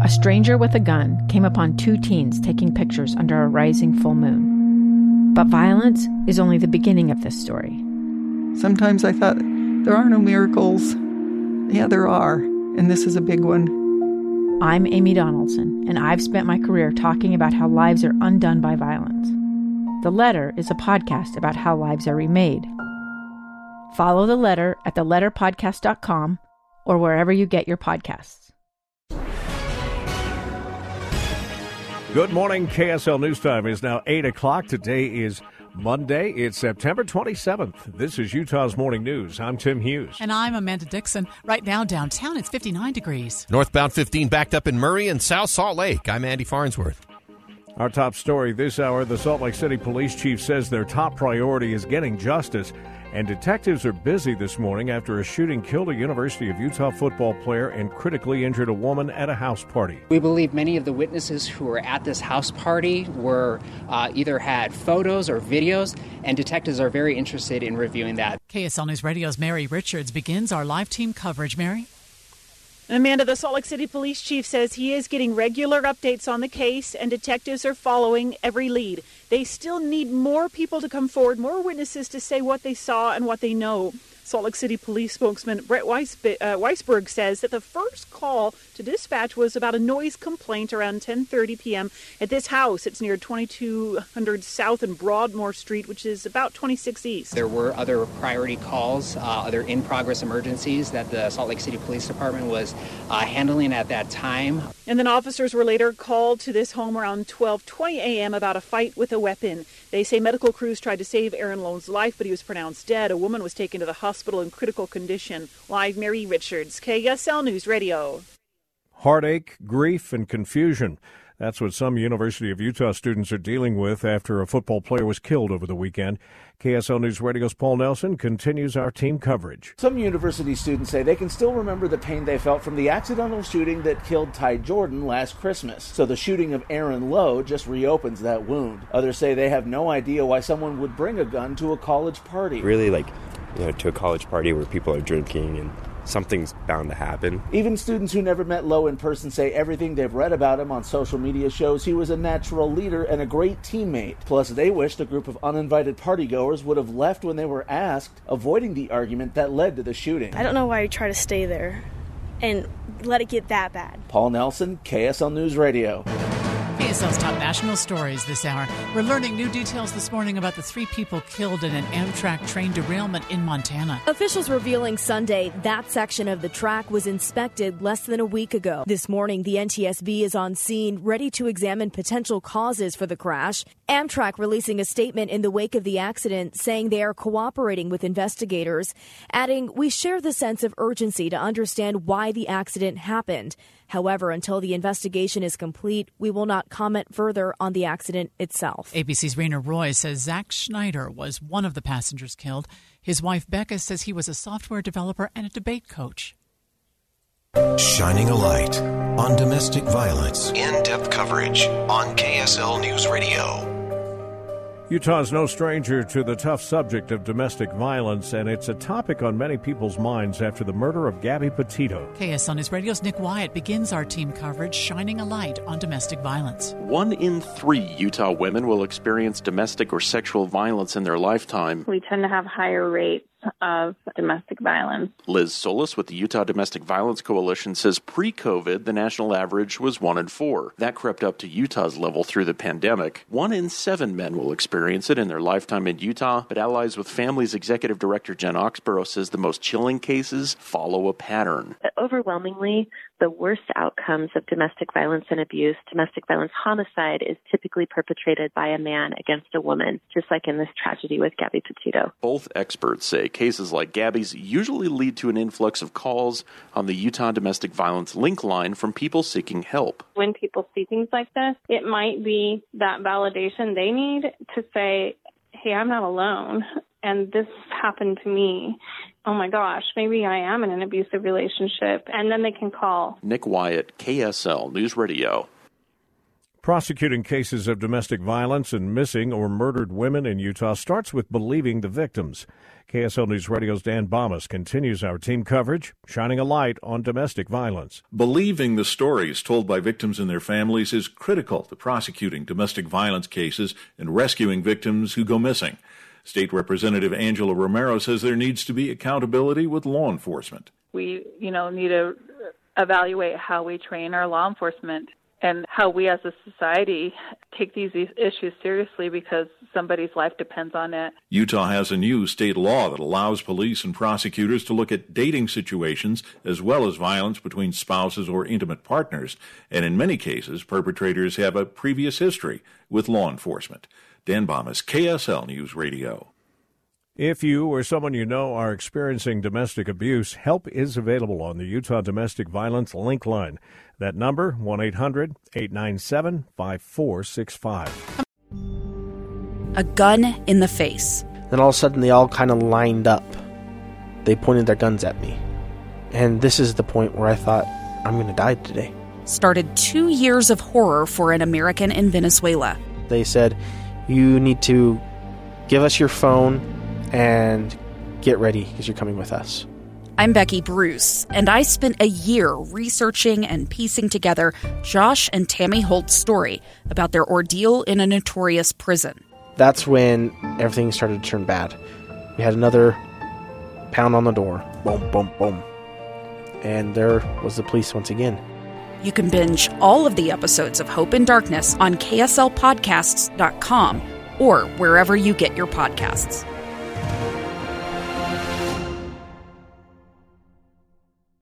a stranger with a gun came upon two teens taking pictures under a rising full moon. But violence is only the beginning of this story. Sometimes I thought, there are no miracles. Yeah, there are, and this is a big one. I'm Amy Donaldson, and I've spent my career talking about how lives are undone by violence. The Letter is a podcast about how lives are remade. Follow The Letter at theletterpodcast.com or wherever you get your podcasts. Good morning. KSL News Time is now 8 o'clock. Today is Monday. It's September 27th. This is Utah's Morning News. I'm Tim Hughes. And I'm Amanda Dixon. Right now downtown, it's 59 degrees. Northbound 15 backed up in Murray and South Salt Lake. I'm Andy Farnsworth. Our top story this hour, the Salt Lake City Police Chief says their top priority is getting justice. And detectives are busy this morning after a shooting killed a University of Utah football player and critically injured a woman at a house party. We believe many of the witnesses who were at this house party were either had photos or videos, and detectives are very interested in reviewing that. KSL News Radio's Mary Richards begins our live team coverage. Mary? Amanda, the Salt Lake City Police Chief says he is getting regular updates on the case, and detectives are following every lead. They still need more people to come forward, more witnesses to say what they saw and what they know. Salt Lake City Police spokesman Brett Weisberg says that the first call to dispatch was about a noise complaint around 10:30 p.m. at this house. It's near 2200 South and Broadmoor Street, which is about 26 East. There were other priority calls, other in-progress emergencies that the Salt Lake City Police Department was handling at that time. And then officers were later called to this home around 12:20 a.m. about a fight with a weapon. They say medical crews tried to save Aaron Lone's life, but he was pronounced dead. A woman was taken to the hospital in critical condition. Live, Mary Richards, KSL News Radio. Heartache, grief, and confusion. That's what some University of Utah students are dealing with after a football player was killed over the weekend. KSL News Radio's Paul Nelson continues our team coverage. Some university students say they can still remember the pain they felt from the accidental shooting that killed Ty Jordan last Christmas. So the shooting of Aaron Lowe just reopens that wound. Others say they have no idea why someone would bring a gun to a college party. Really, to a college party where people are drinking and something's bound to happen. Even students who never met Lowe in person say everything they've read about him on social media shows he was a natural leader and a great teammate. Plus, they wished a group of uninvited partygoers would have left when they were asked, avoiding the argument that led to the shooting. I don't know why you try to stay there and let it get that bad. Paul Nelson, KSL News Radio. KSL's top national stories this hour. We're learning new details this morning about the 3 people killed in an Amtrak train derailment in Montana. Officials revealing Sunday that section of the track was inspected less than a week ago. This morning, the NTSB is on scene, ready to examine potential causes for the crash. Amtrak releasing a statement in the wake of the accident saying they are cooperating with investigators, adding, "We share the sense of urgency to understand why the accident happened. However, until the investigation is complete, we will not comment further on the accident itself." ABC's Raina Roy says Zach Schneider was one of the passengers killed. His wife, Becca, says he was a software developer and a debate coach. Shining a light on domestic violence. In-depth coverage on KSL News Radio. Utah is no stranger to the tough subject of domestic violence, and it's a topic on many people's minds after the murder of Gabby Petito. KSL News Radio's Nick Wyatt begins our team coverage, shining a light on domestic violence. 1 in 3 Utah women will experience domestic or sexual violence in their lifetime. We tend to have higher rates of domestic violence. Liz Solis with the Utah Domestic Violence Coalition says pre-COVID, the national average was 1 in 4. That crept up to Utah's level through the pandemic. 1 in 7 men will experience it in their lifetime in Utah, but Allies with Families Executive Director Jen Oxborough says the most chilling cases follow a pattern. Overwhelmingly, the worst outcomes of domestic violence and abuse, domestic violence homicide, is typically perpetrated by a man against a woman, just like in this tragedy with Gabby Petito. Both experts say cases like Gabby's usually lead to an influx of calls on the Utah Domestic Violence Link line from people seeking help. When people see things like this, it might be that validation they need to say, hey, I'm not alone, and this happened to me. Oh my gosh, maybe I am in an abusive relationship, and then they can call. Nick Wyatt, KSL News Radio. Prosecuting cases of domestic violence and missing or murdered women in Utah starts with believing the victims. KSL News Radio's Dan Bomas continues our team coverage, shining a light on domestic violence. Believing the stories told by victims and their families is critical to prosecuting domestic violence cases and rescuing victims who go missing. State Representative Angela Romero says there needs to be accountability with law enforcement. We, need to evaluate how we train our law enforcement and how we as a society take these issues seriously because somebody's life depends on it. Utah has a new state law that allows police and prosecutors to look at dating situations as well as violence between spouses or intimate partners. And in many cases, perpetrators have a previous history with law enforcement. Dan Bomas, KSL News Radio. If you or someone you know are experiencing domestic abuse, help is available on the Utah Domestic Violence Link Line. That number, 1-800-897-5465. A gun in the face. Then all of a sudden they all kind of lined up. They pointed their guns at me. And this is the point where I thought, I'm going to die today. Started 2 years of horror for an American in Venezuela. They said, you need to give us your phone and get ready because you're coming with us. I'm Becky Bruce, and I spent a year researching and piecing together Josh and Tammy Holt's story about their ordeal in a notorious prison. That's when everything started to turn bad. We had another pound on the door. Boom, boom, boom. And there was the police once again. You can binge all of the episodes of Hope in Darkness on KSLpodcasts.com or wherever you get your podcasts.